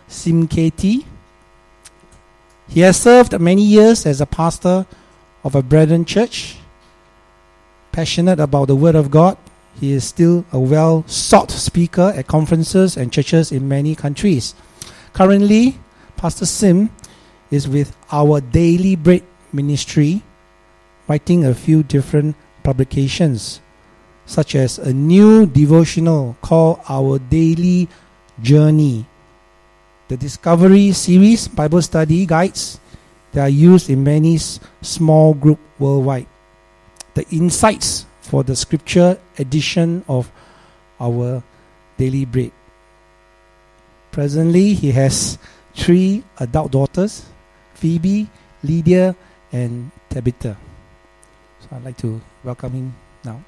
Sim KT. He has served many years as a pastor of a Brethren church. Passionate about the Word of God, he is still a well-sought speaker at conferences and churches in many countries. Currently, Pastor Sim is with Our Daily Bread ministry, writing a few different publications, such as a new devotional called Our Daily Journey, the Discovery series Bible study guides that are used in many small groups worldwide, the Insights for the Scripture edition of Our Daily Bread. Presently, he has 3 adult daughters, Phoebe, Lydia, and Tabitha. So I'd like to welcome him now.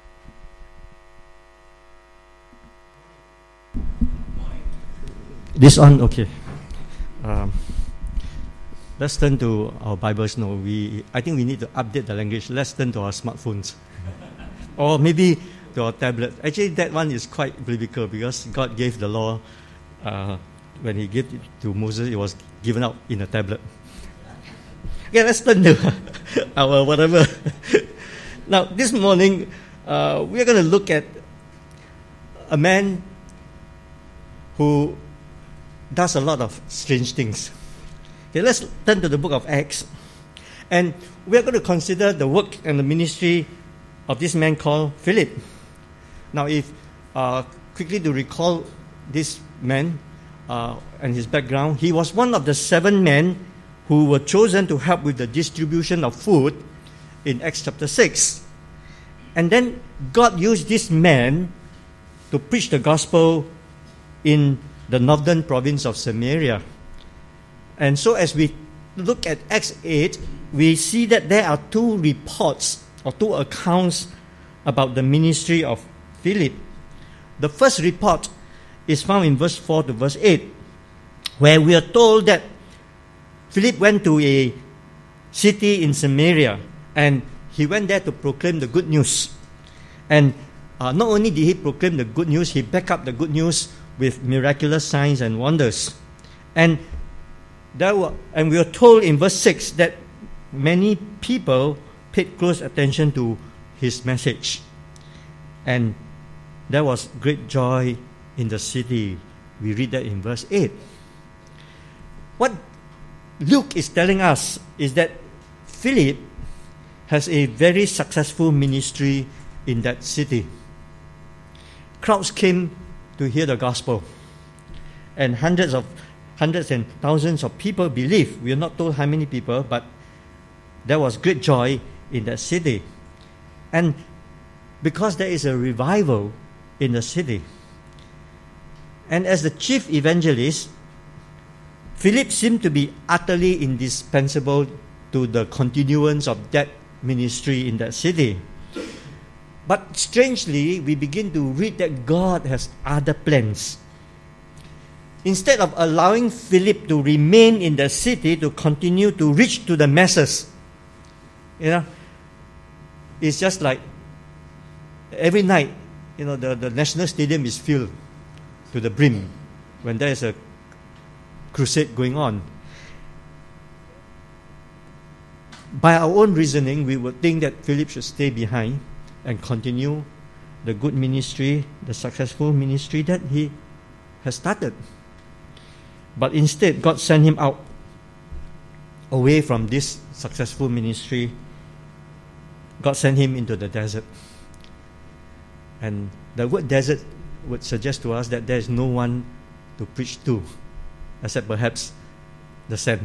This on, okay. Let's turn to our Bibles now. I think we need to update the language. Let's turn to our smartphones. Or maybe to our tablet. Actually, that one is quite biblical because God gave the law. When He gave it to Moses, it was given out in a tablet. Okay, let's turn to our whatever. Now, this morning, we're going to look at a man who does a lot of strange things. Okay, let's turn to the book of Acts. And we're going to consider the work and the ministry of this man called Philip. Now, if quickly to recall this man and his background, he was one of the 7 men who were chosen to help with the distribution of food in Acts chapter 6. And then God used this man to preach the gospel in the northern province of Samaria. And so as we look at Acts 8, we see that there are 2 reports or 2 accounts about the ministry of Philip. The first report is found in verse 4 to verse 8, where we are told that Philip went to a city in Samaria and he went there to proclaim the good news. And not only did he proclaim the good news, he backed up the good news with miraculous signs and wonders. And we are told in verse 6 that many people paid close attention to his message. And there was great joy in the city. We read that in verse 8. What Luke is telling us is that Philip has a very successful ministry in that city. Crowds came to hear the gospel, and hundreds and thousands of people believed. We are not told how many people, but there was great joy in that city. And because there is a revival in the city, and as the chief evangelist, Philip seemed to be utterly indispensable to the continuance of that ministry in that city. But strangely, we begin to read that God has other plans. Instead of allowing Philip to remain in the city to continue to reach to the masses, it's just like every night, the National Stadium is filled to the brim when there is a crusade going on. By our own reasoning, we would think that Philip should stay behind and continue the good ministry, the successful ministry that he has started. But instead, God sent him out away from this successful ministry. God sent him into the desert. And the word desert would suggest to us that there is no one to preach to, except perhaps the sand,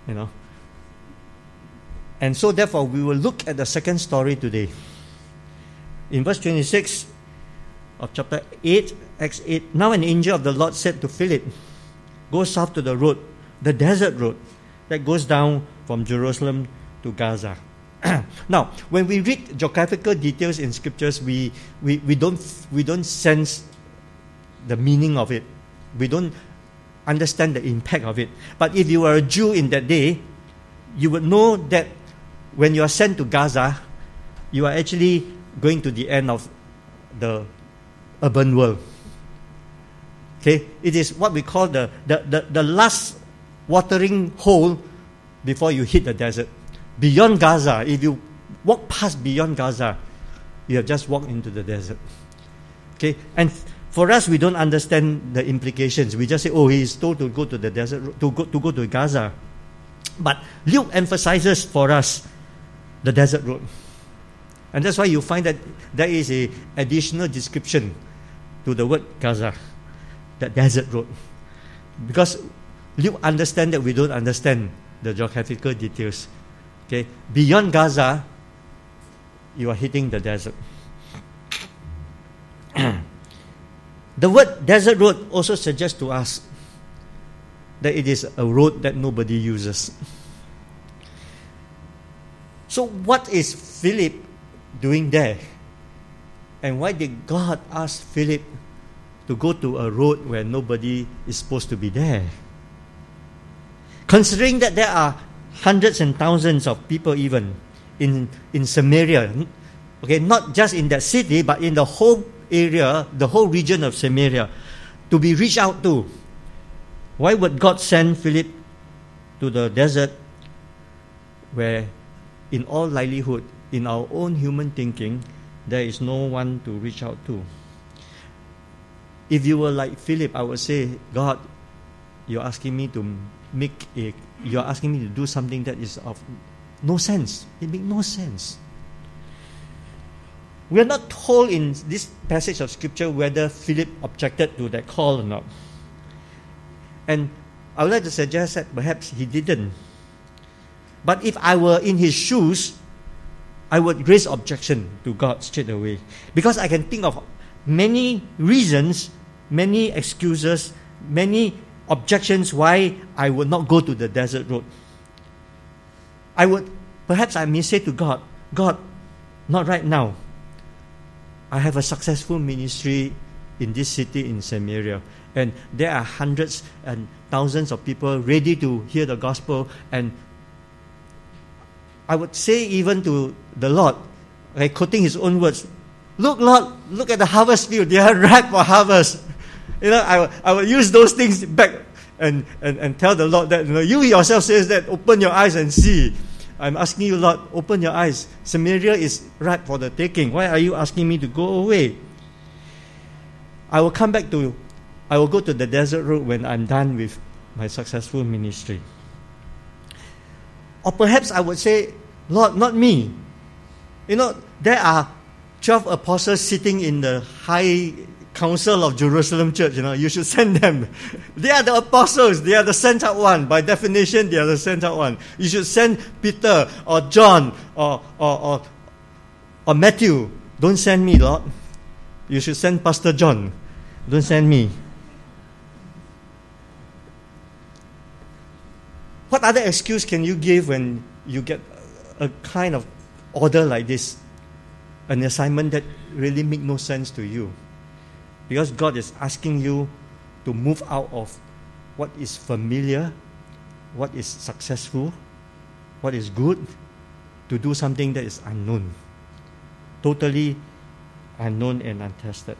And so therefore, we will look at the second story today. In verse 26 of chapter 8, Acts 8, now an angel of the Lord said to Philip, go south to the road, the desert road, that goes down from Jerusalem to Gaza. Now, when we read geographical details in scriptures, we don't sense the meaning of it. We don't understand the impact of it. But if you were a Jew in that day, you would know that when you are sent to Gaza, you are actually going to the end of the urban world. Okay, it is what we call the last watering hole before you hit the desert. Beyond Gaza, if you walk past beyond Gaza, you have just walked into the desert. Okay, and for us, we don't understand the implications. We just say, oh, he is told to go to the desert, to go to Gaza. But Luke emphasizes for us the desert road. And that's why you find that there is an additional description to the word Gaza, the desert road. Because Luke understands that we don't understand the geographical details. Okay, beyond Gaza, you are hitting the desert. The word desert road also suggests to us that it is a road that nobody uses. So what is Philip doing there? And why did God ask Philip to go to a road where nobody is supposed to be there? Considering that there are hundreds and thousands of people even in Samaria, okay, not just in that city, but in the whole area, the whole region of Samaria, to be reached out to. Why would God send Philip to the desert where, in all likelihood, in our own human thinking, there is no one to reach out to? If you were like Philip, I would say, God, you're asking me to do something that is of no sense. It makes no sense. We are not told in this passage of Scripture whether Philip objected to that call or not. And I would like to suggest that perhaps he didn't. But if I were in his shoes, I would raise objection to God straight away. Because I can think of many reasons, many excuses, many objections why I would not go to the desert road. Perhaps I may say to God, God, not right now. I have a successful ministry in this city in Samaria, and there are hundreds and thousands of people ready to hear the gospel. And I would say even to the Lord, like quoting his own words, look, Lord, look at the harvest field. They are ripe for harvest. I would use those things back and tell the Lord that, you yourself says that, open your eyes and see. I'm asking you, Lord, open your eyes. Samaria is ripe for the taking. Why are you asking me to go away? I will go to the desert road when I'm done with my successful ministry. Or perhaps I would say, Lord, not me. There are 12 apostles sitting in the high council of Jerusalem church. You should send them. They are the apostles. They are the sent out one. By definition, they are the sent out one. You should send Peter or John or Matthew. Don't send me, Lord. You should send Pastor John. Don't send me. What other excuse can you give when you get a kind of order like this? An assignment that really makes no sense to you. Because God is asking you to move out of what is familiar, what is successful, what is good, to do something that is unknown. Totally unknown and untested.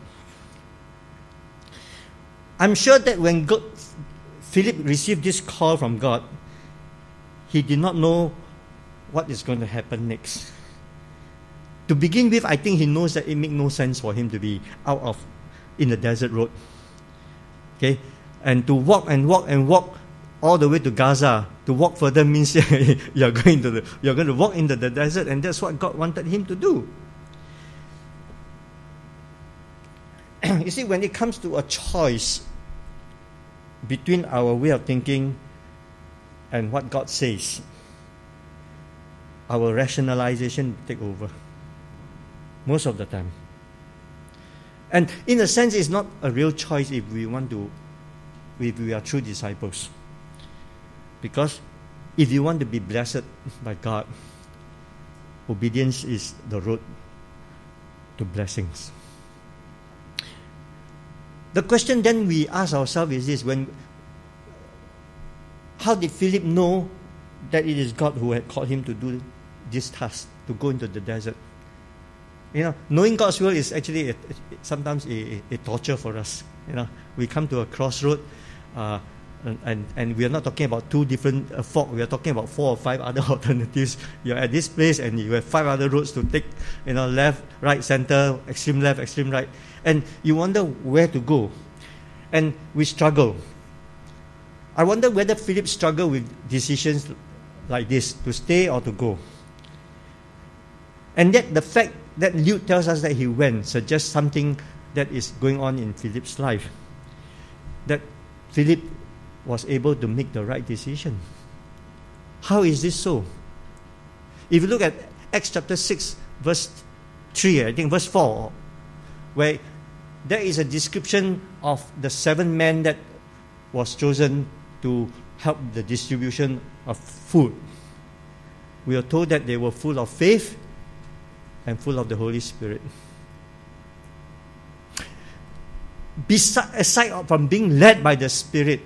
I'm sure that when Philip received this call from God, he did not know what is going to happen next. To begin with, I think he knows that it makes no sense for him to be in the desert road. Okay? And to walk and walk and walk all the way to Gaza. To walk further means you're going to walk into the desert, and that's what God wanted him to do. You see, when it comes to a choice between our way of thinking and what God says, our rationalization take over most of the time. And in a sense, it's not a real choice if we are true disciples. Because if you want to be blessed by God, obedience is the road to blessings. The question then we ask ourselves is this: how did Philip know that it is God who had called him to do this task, to go into the desert? knowing God's will is actually sometimes a torture for us. We come to a crossroad, and we are not talking about two different forks. We are talking about 4 or 5 other alternatives. You're at this place, and you have 5 other roads to take. Left, right, center, extreme left, extreme right, and you wonder where to go, and we struggle. I wonder whether Philip struggled with decisions like this, to stay or to go. And yet the fact that Luke tells us that he went suggests something that is going on in Philip's life. That Philip was able to make the right decision. How is this so? If you look at Acts chapter 6, verse 3, I think verse 4, where there is a description of the 7 men that was chosen to help the distribution of food. We are told that they were full of faith and full of the Holy Spirit. Aside from being led by the Spirit,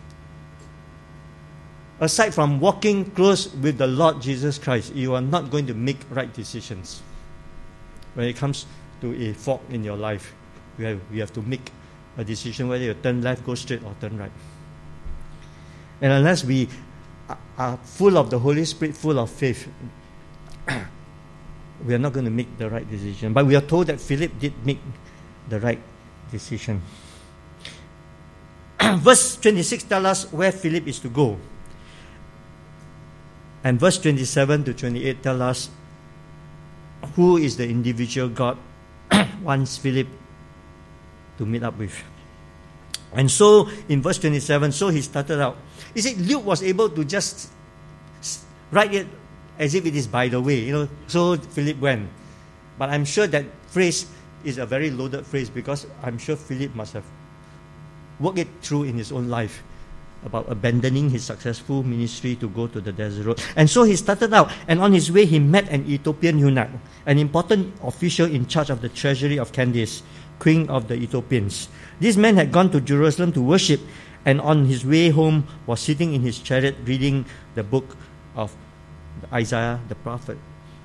aside from walking close with the Lord Jesus Christ, you are not going to make right decisions. When it comes to a fork in your life, you have to make a decision whether you turn left, go straight, or turn right. And unless we are full of the Holy Spirit, full of faith, we are not going to make the right decision. But we are told that Philip did make the right decision. Verse 26 tells us where Philip is to go. And verse 27 to 28 tell us who is the individual God wants Philip to meet up with. And so, in verse 27, so he started out. You see, Luke was able to just write it as if it is by the way, so Philip went. But I'm sure that phrase is a very loaded phrase, because I'm sure Philip must have worked it through in his own life about abandoning his successful ministry to go to the desert road. And so he started out, and on his way he met an Ethiopian eunuch, an important official in charge of the treasury of Candace, queen of the Ethiopians. This man had gone to Jerusalem to worship, and on his way home was sitting in his chariot reading the book of Isaiah the prophet.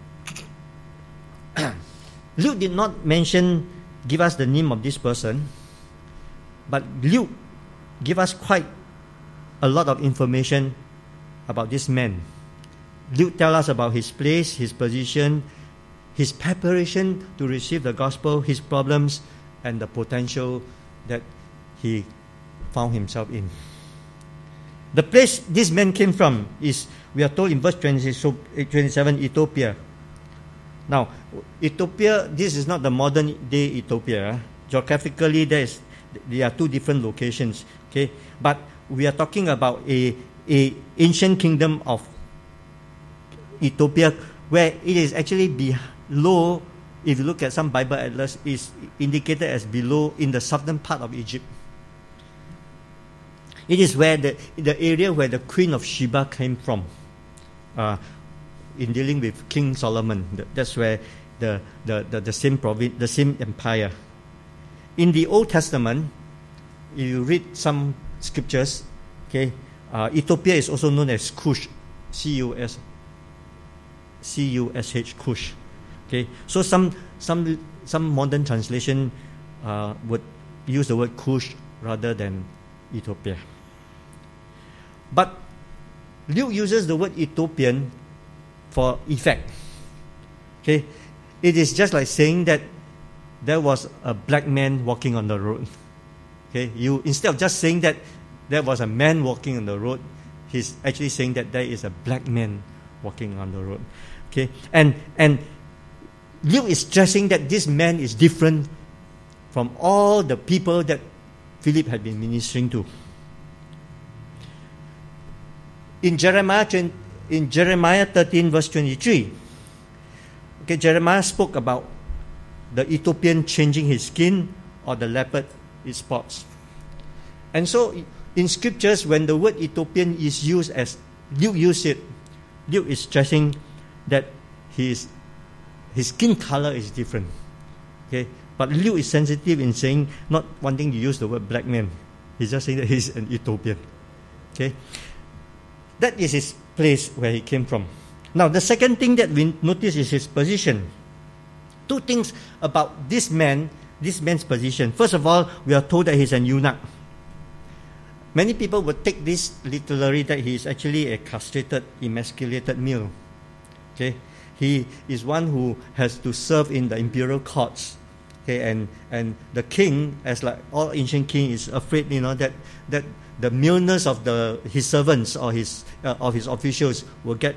Luke did not give us the name of this person, but Luke gave us quite a lot of information about this man. Luke tells us about his place, his position, his preparation to receive the gospel, his problems, and the potential that he found himself in. The place this man came from is, we are told in verse 27, Ethiopia. Now, Ethiopia, this is not the modern day Ethiopia. Geographically, there are 2 different locations. Okay, but we are talking about a ancient kingdom of Ethiopia, where it is actually below. If you look at some Bible atlas, is indicated as below in the southern part of Egypt. It is where the area where the Queen of Sheba came from, in dealing with King Solomon. That's where the same province, the same empire. In the Old Testament, if you read some scriptures, okay, Ethiopia is also known as Cush, C-U-S-H, Cush. Okay, so some modern translation would use the word Cush rather than Ethiopia. But Luke uses the word Ethiopian for effect. Okay, it is just like saying that there was a black man walking on the road. Okay, instead of just saying that there was a man walking on the road, he's actually saying that there is a black man walking on the road. Okay, and Luke is stressing that this man is different from all the people that Philip had been ministering to. In Jeremiah 13, verse 23, okay, Jeremiah spoke about the Ethiopian changing his skin or the leopard its spots. And so in scriptures, when the word Ethiopian is used as Luke used it, Luke is stressing that his skin color is different. Okay, but Luke is sensitive in saying, not wanting to use the word black man. He's just saying that he's an Ethiopian. Okay, that is his place where he came from. Now, the second thing that we notice is his position. Two things about this man's position. First of all, we are told that he's an eunuch. Many people would take this literally, that he is actually a castrated, emasculated male. Okay, he is one who has to serve in the imperial courts. Okay, and the king, as like all ancient king, is afraid, that the maleness of his servants or his officials will get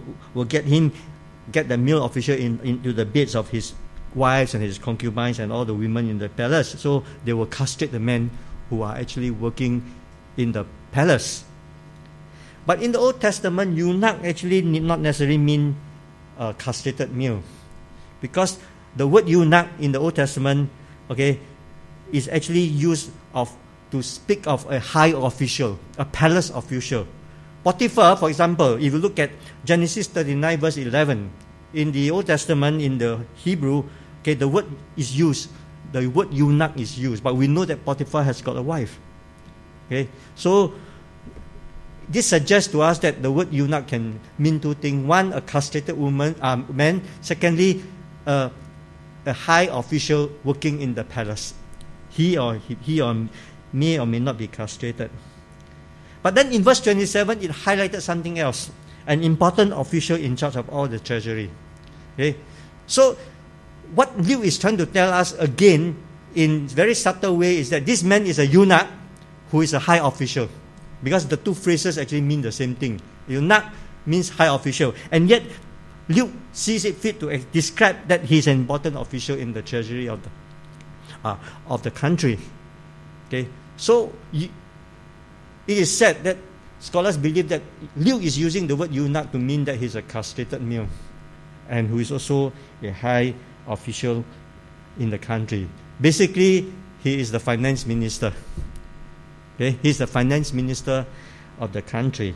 the male official into the beds of his wives and his concubines and all the women in the palace. So they will castrate the men who are actually working in the palace. But in the Old Testament, eunuch actually need not necessarily mean a castrated male, because the word eunuch in the Old Testament, okay, is actually used to speak of a high official, a palace official. Potiphar, for example, if you look at Genesis 39 verse 11, in the Old Testament, in the Hebrew, okay, the word eunuch is used, but we know that Potiphar has got a wife. Okay, so this suggests to us that the word eunuch can mean two things. One, a castrated man. Secondly, a high official working in the palace. He may or may not be castrated. But then in verse 27, it highlighted something else. An important official in charge of all the treasury. Okay? So what Luke is trying to tell us again in very subtle way is that this man is a eunuch who is a high official. Because the two phrases actually mean the same thing. Eunuch means high official. And yet Luke sees it fit to describe that he is an important official in the treasury of the country. Okay, so it is said that scholars believe that Luke is using the word eunuch to mean that he's a castrated male and who is also a high official in the country. Basically, he is the finance minister. Okay, he's the finance minister of the country.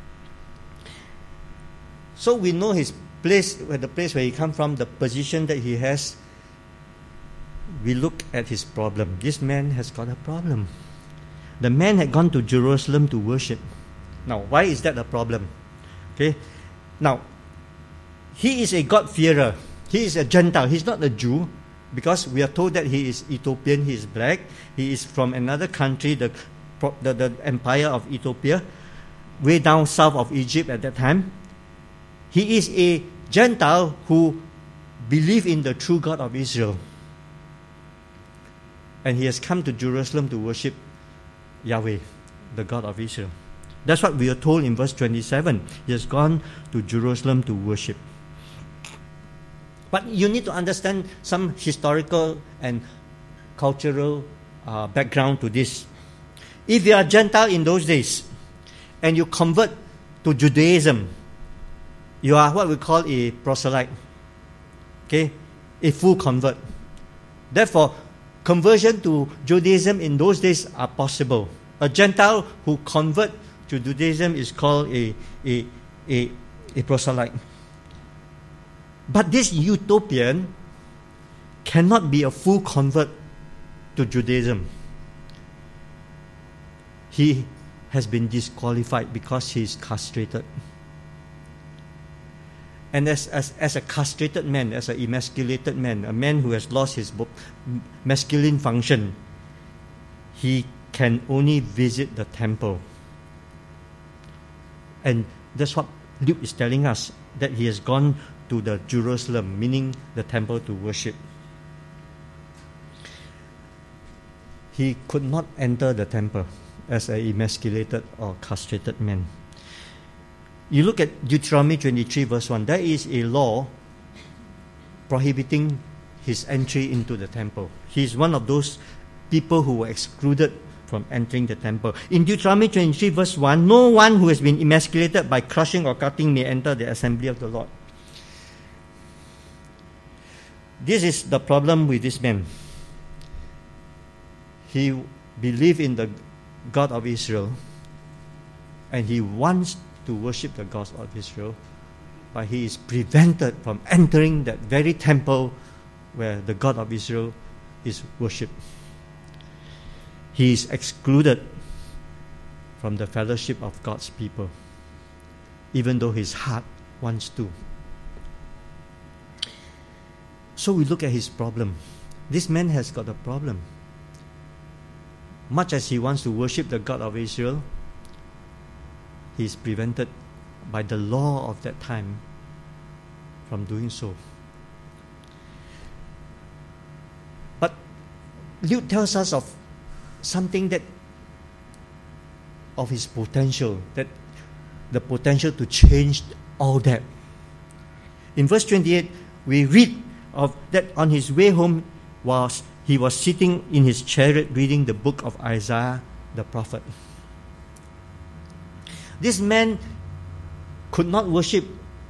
So we know his place, the place where he comes from, the position that he has. We look at his problem. This man has got a problem. The man had gone to Jerusalem to worship. Now, why is that a problem? Okay. Now, he is a God-fearer. He is a Gentile. He's not a Jew, because we are told that he is Ethiopian. He is black. He is from another country, the empire of Ethiopia, way down south of Egypt at that time. He is a Gentile who believes in the true God of Israel. And he has come to Jerusalem to worship Yahweh, the God of Israel. That's what we are told in verse 27. He has gone to Jerusalem to worship. But you need to understand some historical and cultural background to this. If you are Gentile in those days and you convert to Judaism, you are what we call a proselyte. Okay? A full convert. Therefore, conversion to Judaism in those days are possible. A Gentile who convert to Judaism is called a proselyte. But this Ethiopian cannot be a full convert to Judaism. He has been disqualified because he is castrated. And as a castrated man, as an emasculated man, a man who has lost his masculine function, he can only visit the temple. And that's what Luke is telling us, that he has gone to the Jerusalem, meaning the temple, to worship. He could not enter the temple as an emasculated or castrated man. You look at Deuteronomy 23 verse 1. There is a law prohibiting his entry into the temple. He is one of those people who were excluded from entering the temple. In Deuteronomy 23 verse 1, no one who has been emasculated by crushing or cutting may enter the assembly of the Lord. This is the problem with this man. He believed in the God of Israel, and he wants to worship the God of Israel, but he is prevented from entering that very temple where the God of Israel is worshipped. He is excluded from the fellowship of God's people, even though his heart wants to. So we look at his problem. This man has got a problem. Much as he wants to worship the God of Israel, he is prevented by the law of that time from doing so. But Luke tells us of something that of his potential, that the potential to change all that. In verse 28, we read of that on his way home he was sitting in his chariot reading the book of Isaiah the prophet. This man could not worship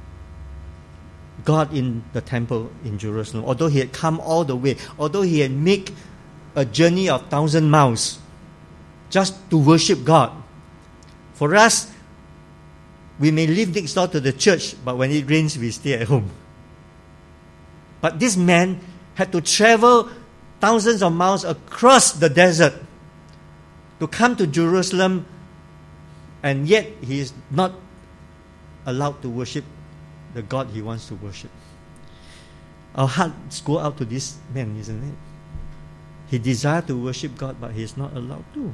God in the temple in Jerusalem, although he had come all the way, although he had made a journey of 1,000 miles just to worship God. For us, we may live next door to the church, but when it rains, we stay at home. But this man had to travel thousands of miles across the desert to come to Jerusalem, and yet he is not allowed to worship the God he wants to worship. Our hearts go out to this man, isn't it? He desired to worship God, but he is not allowed to.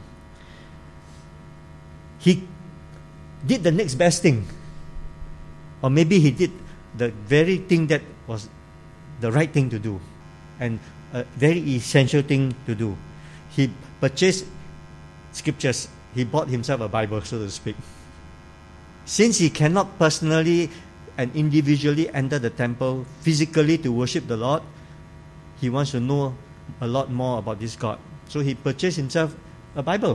He did the next best thing. Or maybe he did the very thing that was the right thing to do, and a very essential thing to do. He purchased scriptures. He bought himself a Bible, so to speak. Since he cannot personally and individually enter the temple physically to worship the Lord, he wants to know a lot more about this God. So he purchased himself a Bible.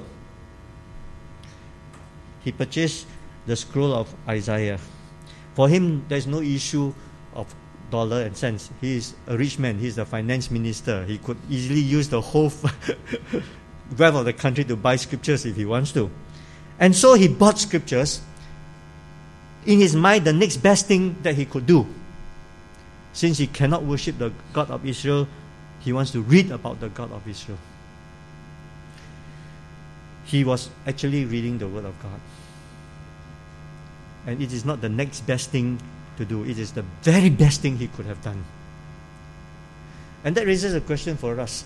He purchased the scroll of Isaiah. For him, there's no issue of dollar and cents. He is a rich man. He's the finance minister. He could easily use the whole wealth of the country to buy scriptures if he wants to. And so he bought scriptures. In his mind, the next best thing that he could do. Since he cannot worship the God of Israel, he wants to read about the God of Israel. He was actually reading the Word of God. And it is not the next best thing to do. It is the very best thing he could have done. And that raises a question for us.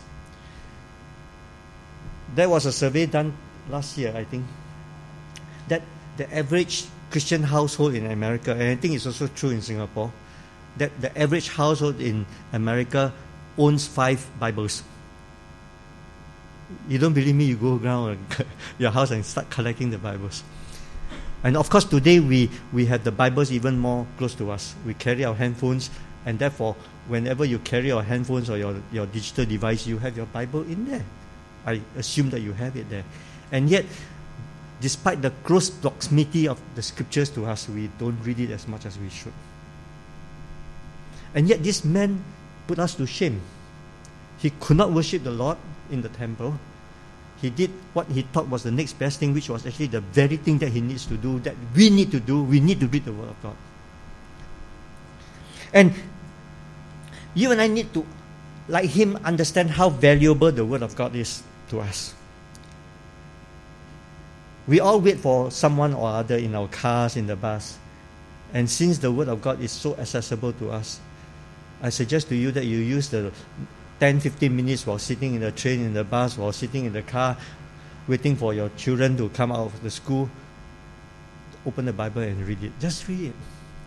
There was a survey done last year, I think, that the average Christian household in America, and I think it's also true in Singapore, that the average household in America owns 5 Bibles. You don't believe me, you go around your house and start collecting the Bibles. And of course, today we have the Bibles even more close to us. We carry our handphones, and therefore, whenever you carry your handphones or your digital device, you have your Bible in there. I assume that you have it there. And yet, despite the close proximity of the scriptures to us, we don't read it as much as we should. And yet, this man put us to shame. He could not worship the Lord in the temple. He did what he thought was the next best thing, which was actually the very thing that he needs to do, that we need to do. We need to read the Word of God. And you and I need to, like him, understand how valuable the Word of God is to us. We all wait for someone or other in our cars, in the bus. And since the Word of God is so accessible to us, I suggest to you that you use the 10-15 minutes while sitting in the train, in the bus, while sitting in the car, waiting for your children to come out of the school. Open the Bible and read it. Just read it.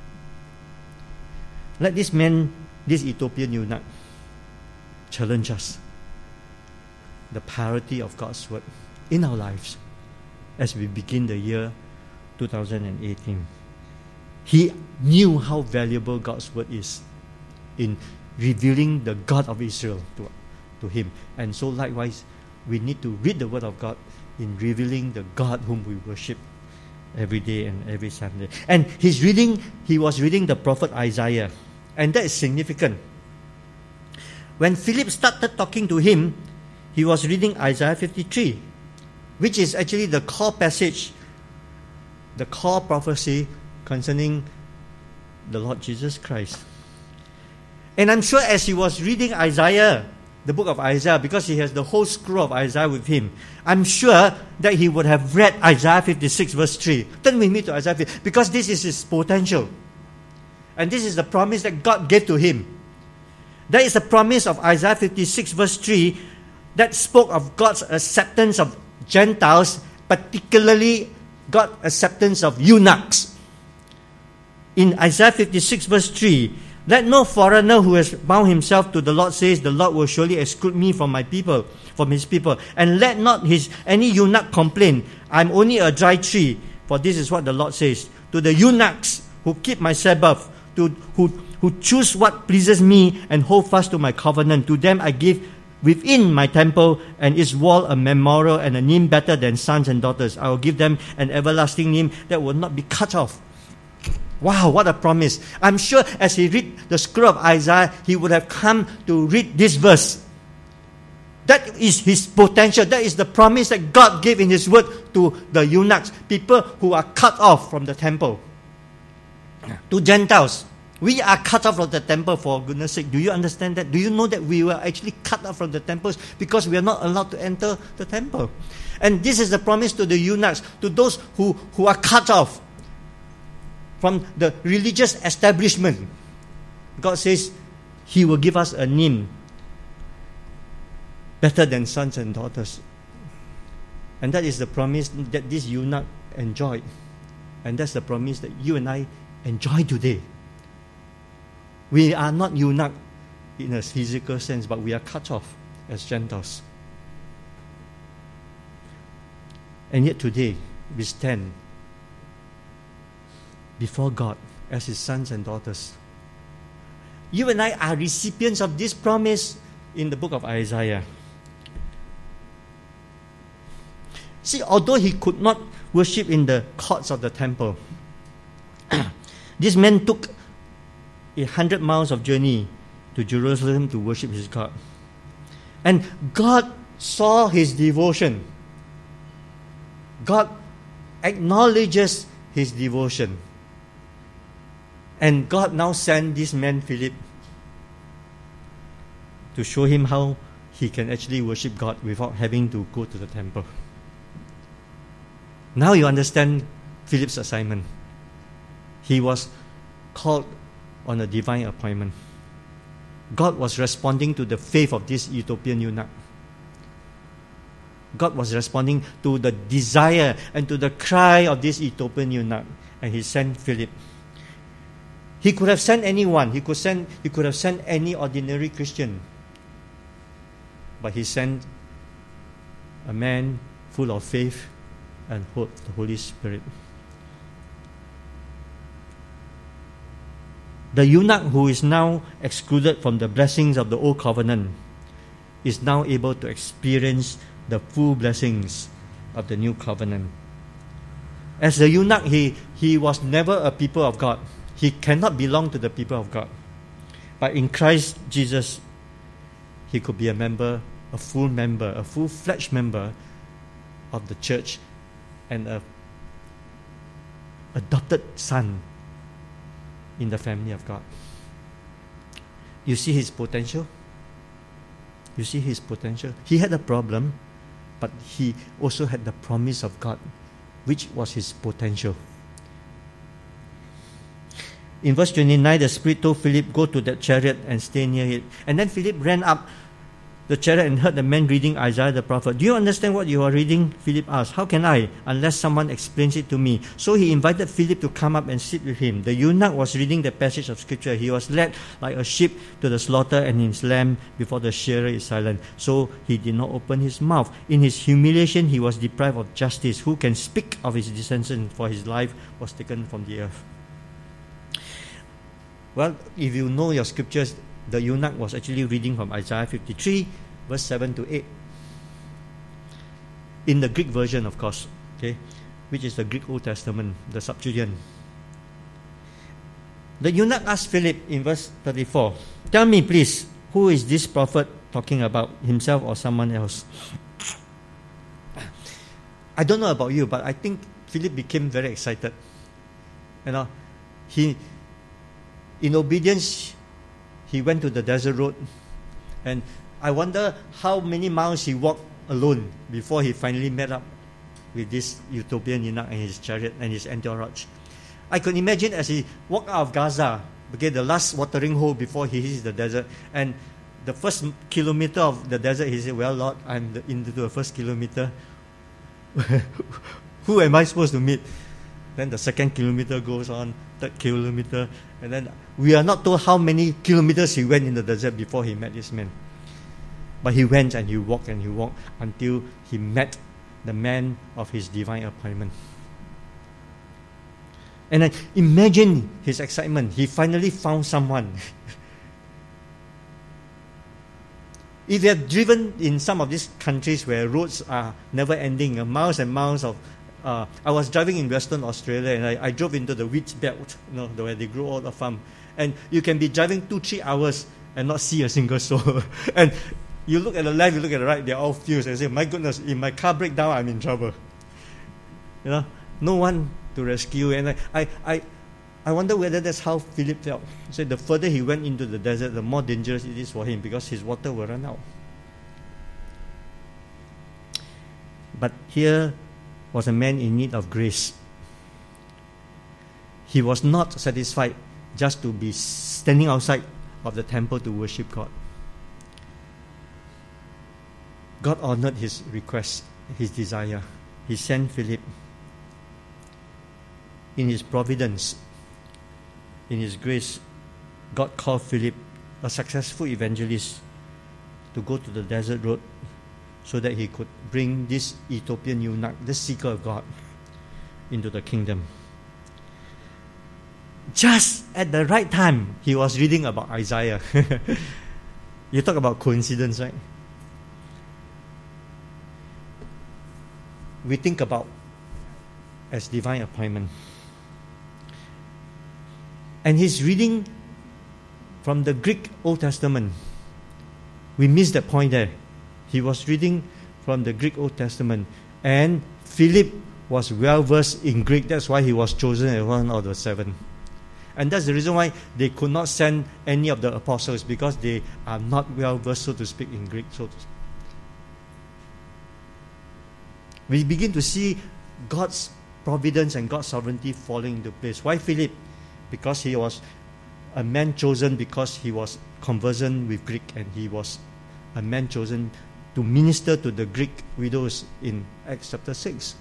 Let this man, this Ethiopian eunuch, challenge us. The priority of God's Word in our lives as we begin the year 2018. He knew how valuable God's Word is in revealing the God of Israel to him. And so likewise, we need to read the Word of God in revealing the God whom we worship every day and every Sunday. And he was reading the prophet Isaiah. And that is significant. When Philip started talking to him, he was reading Isaiah 53, which is actually the core passage, the core prophecy concerning the Lord Jesus Christ. And I'm sure as he was reading Isaiah, the book of Isaiah, because he has the whole scroll of Isaiah with him, I'm sure that he would have read Isaiah 56 verse 3. Turn with me to Isaiah 50, because this is his potential. And this is the promise that God gave to him. That is the promise of Isaiah 56 verse 3 that spoke of God's acceptance of Gentiles, particularly God's acceptance of eunuchs. In Isaiah 56 verse 3, let no foreigner who has bound himself to the Lord says, the Lord will surely exclude me from my people, from his people. And let not any eunuch complain, I'm only a dry tree. For this is what the Lord says. To the eunuchs who keep my Sabbath, who choose what pleases me and hold fast to my covenant, to them I give within my temple and its wall a memorial and a name better than sons and daughters. I will give them an everlasting name that will not be cut off. Wow, what a promise. I'm sure as he read the scroll of Isaiah, he would have come to read this verse. That is his potential. That is the promise that God gave in his word to the eunuchs, people who are cut off from the temple. To Gentiles, we are cut off from the temple, for goodness sake. Do you understand that? Do you know that we were actually cut off from the temples because we are not allowed to enter the temple? And this is the promise to the eunuchs, to those who are cut off from the religious establishment. God says he will give us a name better than sons and daughters. And that is the promise that this eunuch enjoyed. And that's the promise that you and I enjoy today. We are not eunuch in a physical sense, but we are cut off as Gentiles. And yet today, we stand before God as his sons and daughters. You and I are recipients of this promise in the book of Isaiah. See, although he could not worship in the courts of the temple, this man took 100 miles of journey to Jerusalem to worship his God. And God saw his devotion. God acknowledges his devotion. And God now sent this man, Philip, to show him how he can actually worship God without having to go to the temple. Now you understand Philip's assignment. He was called on a divine appointment. God was responding to the faith of this Ethiopian eunuch. God was responding to the desire and to the cry of this Ethiopian eunuch. And he sent Philip. He could have sent anyone. He could have sent any ordinary Christian. But he sent a man full of faith and hope, the Holy Spirit. The eunuch who is now excluded from the blessings of the old covenant is now able to experience the full blessings of the new covenant. As the eunuch, he was never a people of God. He cannot belong to the people of God. But in Christ Jesus, he could be a member, a full-fledged member of the church and an adopted son in the family of God. You see his potential? You see his potential? He had a problem, but he also had the promise of God, which was his potential. In verse 29, the Spirit told Philip, go to that chariot and stay near it. And then Philip ran up the chariot and heard the man reading Isaiah the prophet. Do you understand what you are reading? Philip asked. How can I, unless someone explains it to me? So he invited Philip to come up and sit with him. The eunuch was reading the passage of scripture. He was led like a sheep to the slaughter, and his lamb before the shearer is silent. So he did not open his mouth. In his humiliation, he was deprived of justice. Who can speak of his descension? For his life was taken from the earth. Well, if you know your scriptures, the eunuch was actually reading from Isaiah 53, verse 7 to 8. In the Greek version, of course, okay, which is the Greek Old Testament, the Septuagint. The eunuch asked Philip in verse 34, tell me please, who is this prophet talking about, himself or someone else? I don't know about you, but I think Philip became very excited. In obedience, he went to the desert road, and I wonder how many miles he walked alone before he finally met up with this Ethiopian eunuch and his chariot and his entourage. I could imagine as he walked out of Gaza, Okay, the last watering hole before he hits the desert. And the first kilometer of the desert, he said, well, Lord, I'm into the first kilometer. Who am I supposed to meet? Then the second kilometer goes on, third kilometer. And then we are not told how many kilometers he went in the desert before he met this man. But he went and he walked until he met the man of his divine appointment. And then imagine his excitement. He finally found someone. If you have driven in some of these countries where roads are never ending, miles and miles of... I was driving in Western Australia, and I drove into the wheat belt, where they grow all the farm. And you can be driving 2-3 hours and not see a single soul. And you look at the left, you look at the right, they're all fields. And say, my goodness, if my car breaks down, I'm in trouble. No one to rescue. And I wonder whether that's how Philip felt. He said the further he went into the desert, the more dangerous it is for him, because his water will run out. But here was a man in need of grace. He was not satisfied just to be standing outside of the temple to worship God. God honored his request, his desire. He sent Philip. In his providence, in his grace, God called Philip, a successful evangelist, to go to the desert road so that he could bring this Ethiopian eunuch, this seeker of God, into the kingdom. Just at the right time, he was reading about Isaiah. You talk about coincidence, right? We think about as divine appointment. And he's reading from the Greek Old Testament. We missed that point there. He was reading from the Greek Old Testament. And Philip was well versed in Greek. That's why he was chosen as one of the 7. And that's the reason why they could not send any of the apostles, because they are not well versed, so to speak, in Greek. We begin to see God's providence and God's sovereignty falling into place. Why Philip? Because he was a man chosen because he was conversant with Greek, and he was a man chosen to minister to the Greek widows in Acts chapter 6.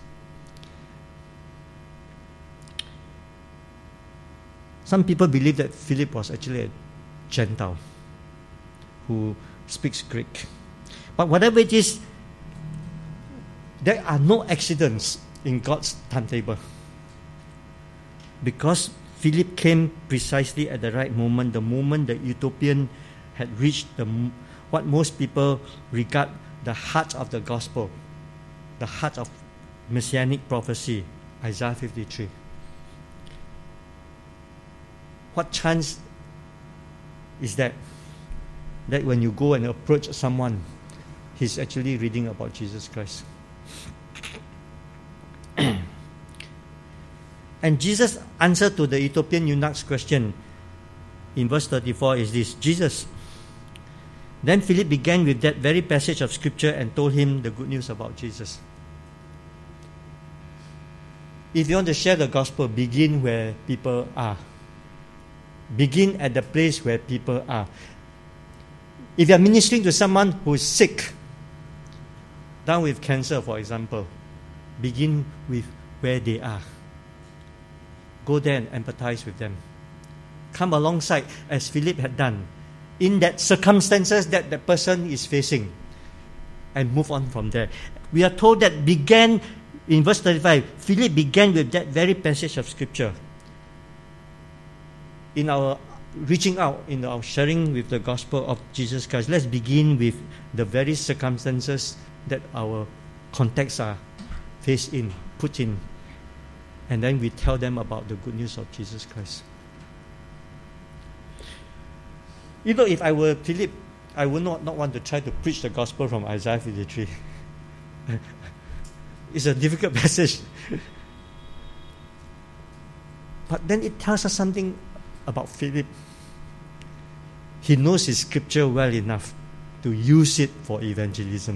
Some people believe that Philip was actually a Gentile who speaks Greek. But whatever it is, there are no accidents in God's timetable. Because Philip came precisely at the right moment, the moment the Ethiopian had reached what most people regard the heart of the gospel, the heart of messianic prophecy, Isaiah 53. What chance is that when you go and approach someone, he's actually reading about Jesus Christ? And Jesus' answer to the Ethiopian eunuch's question in verse 34 is this: Jesus. Then Philip began with that very passage of scripture and told him the good news about Jesus. If you want to share the gospel, begin where people are. Begin at the place where people are. If you are ministering to someone who is sick, down with cancer, for example, begin with where they are. Go there and empathize with them. Come alongside, as Philip had done, in that circumstances that the person is facing, and move on from there. We are told that began in verse 35, Philip began with that very passage of scripture. In our reaching out, in our sharing with the gospel of Jesus Christ, let's begin with the very circumstances that our contacts are faced in, put in, and then we tell them about the good news of Jesus Christ. You know, if I were Philip, I would not want to try to preach the gospel from Isaiah 53. It's a difficult passage. But then it tells us something about Philip. He knows his scripture well enough to use it for evangelism.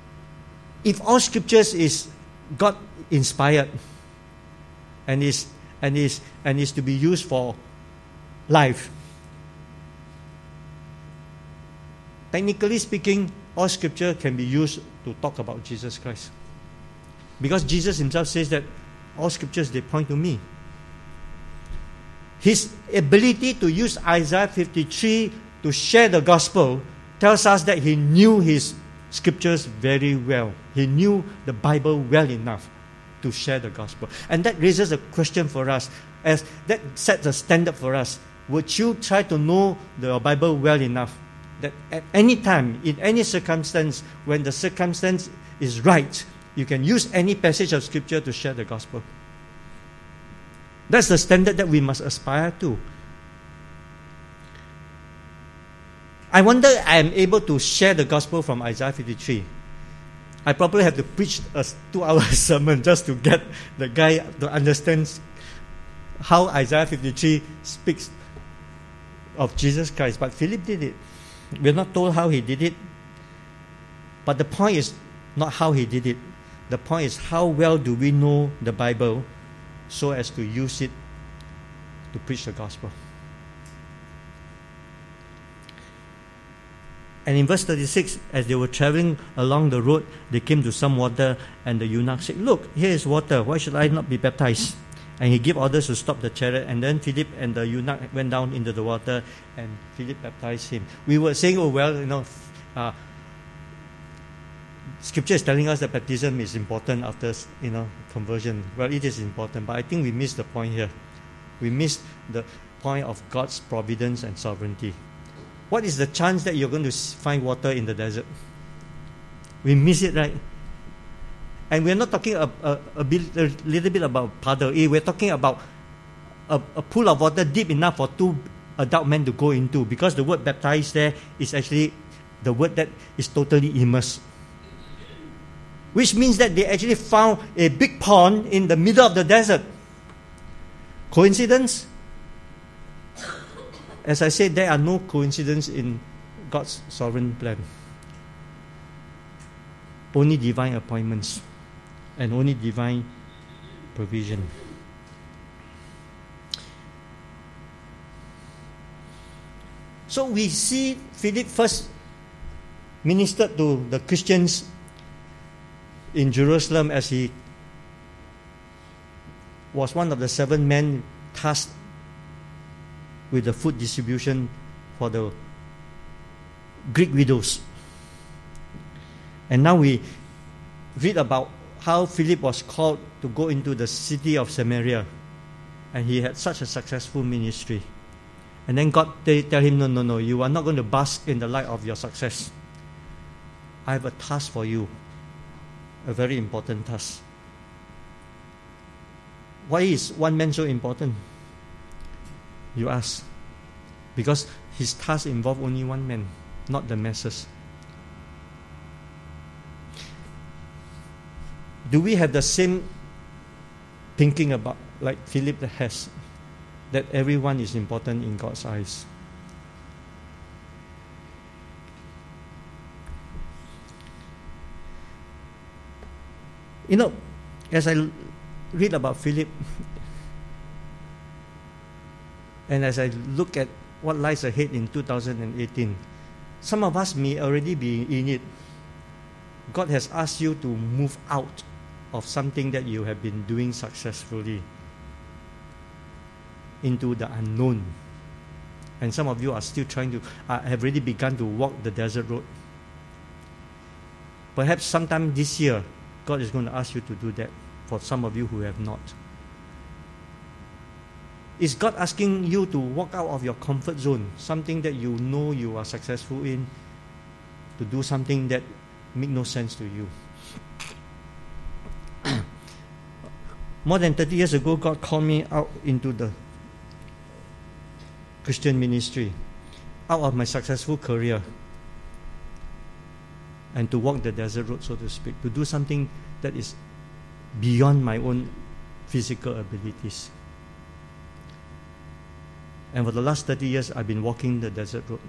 If all scriptures is God inspired and is and is to be used for life. Technically speaking, all scripture can be used to talk about Jesus Christ. Because Jesus himself says that all scriptures, they point to me. His ability to use Isaiah 53 to share the gospel tells us that he knew his scriptures very well. He knew the Bible well enough to share the gospel. And that raises a question for us, as that sets a standard for us. Would you try to know the Bible well enough that at any time, in any circumstance, when the circumstance is right, you can use any passage of scripture to share the gospel? That's the standard that we must aspire to. I wonder I am able to share the gospel from Isaiah 53. I probably have to preach a 2-hour sermon just to get the guy to understand how Isaiah 53 speaks of Jesus Christ. But Philip did it. We're not told how he did it. But the point is not how he did it. The point is, how well do we know the Bible so as to use it to preach the gospel? And in verse 36, as they were traveling along the road, they came to some water, and the eunuch said, "Look, here is water. Why should I not be baptized?" And he gave orders to stop the chariot. And then Philip and the eunuch went down into the water, and Philip baptized him. We were saying, Scripture is telling us that baptism is important after, conversion. Well, it is important, but I think we missed the point here. We missed the point of God's providence and sovereignty. What is the chance that you're going to find water in the desert? We miss it, right? And we're not talking a little bit about puddle. We're talking about a pool of water deep enough for 2 adult men to go into, because the word baptized there is actually the word that is totally immersed. Which means that they actually found a big pond in the middle of the desert. Coincidence? As I said, there are no coincidences in God's sovereign plan. Only divine appointments and only divine provision. So we see Philip first ministered to the Christians in Jerusalem as he was one of the 7 men tasked with the food distribution for the Greek widows. And now we read about how Philip was called to go into the city of Samaria, and he had such a successful ministry. And then God tell him, no, you are not going to bask in the light of your success. I have a task for you, a very important task. Why is one man so important? You ask. Because his task involved only one man, not the masses. Do we have the same thinking about, like Philip has, that everyone is important in God's eyes? As I read about Philip, and as I look at what lies ahead in 2018, some of us may already be in it. God has asked you to move out of something that you have been doing successfully into the unknown. And some of you are still have already begun to walk the desert road. Perhaps sometime this year, God is going to ask you to do that for some of you who have not. Is God asking you to walk out of your comfort zone, something that you know you are successful in, to do something that makes no sense to you? More than 30 years ago, God called me out into the Christian ministry, out of my successful career, and to walk the desert road, so to speak, to do something that is beyond my own physical abilities. And for the last 30 years, I've been walking the desert road.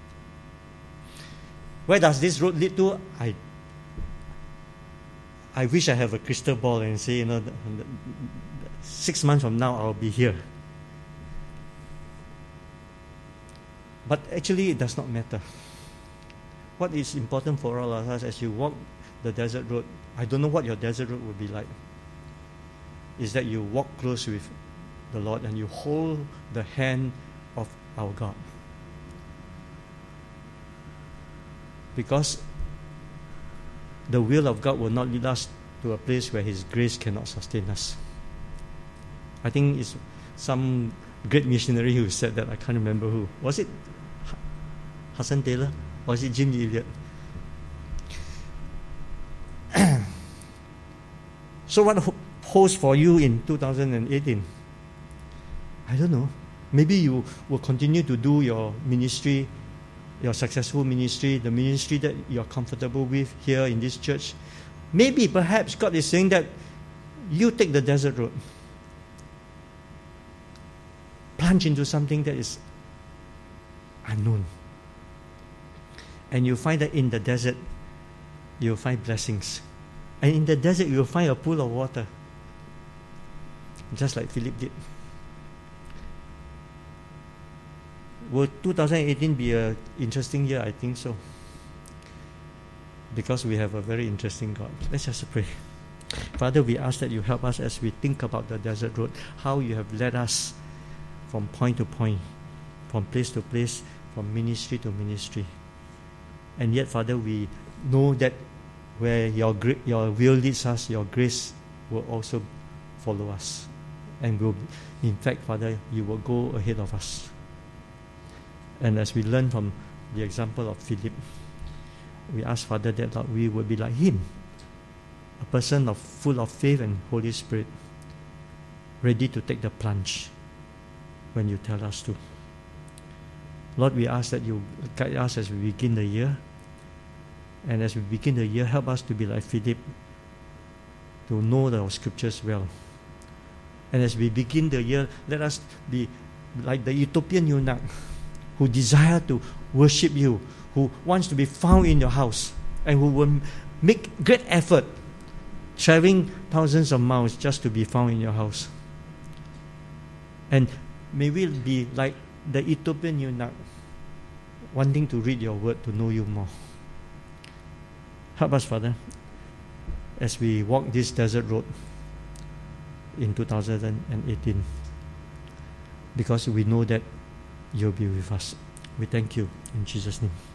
Where does this road lead to? I wish I have a crystal ball and say, 6 months from now, I'll be here. But actually, it does not matter. What is important for all of us as you walk the desert road, I don't know what your desert road will be like, is that you walk close with the Lord and you hold the hand of our God. Because the will of God will not lead us to a place where His grace cannot sustain us. I think it's some great missionary who said that. I can't remember who. Was it Hudson Taylor? Or was it Jim Elliot? So what holds for you in 2018? I don't know. Maybe you will continue to do your ministry, your successful ministry, the ministry that you're comfortable with here in this church. Maybe, perhaps, God is saying that you take the desert road. Plunge into something that is unknown. And you find that in the desert, you'll find blessings. And in the desert, you'll find a pool of water. Just like Philip did. Will 2018 be an interesting year? I think so. Because we have a very interesting God. Let's just pray. Father, we ask that you help us as we think about the desert road, how you have led us from point to point, from place to place, from ministry to ministry. And yet, Father, we know that where your will leads us, your grace will also follow us. And will, in fact, Father, you will go ahead of us. And as we learn from the example of Philip, we ask, Father, that Lord, we will be like him, a person full of faith and Holy Spirit, ready to take the plunge when you tell us to. Lord, we ask that you guide us as we begin the year. And as we begin the year, help us to be like Philip, to know our scriptures well. And as we begin the year, let us be like the Ethiopian eunuch, who desire to worship you, who wants to be found in your house, and who will make great effort, traveling thousands of miles just to be found in your house. And may we be like the Ethiopian eunuch, wanting to read your word to know you more. Help us, Father, as we walk this desert road in 2018, because we know that you'll be with us. We thank you in Jesus' name.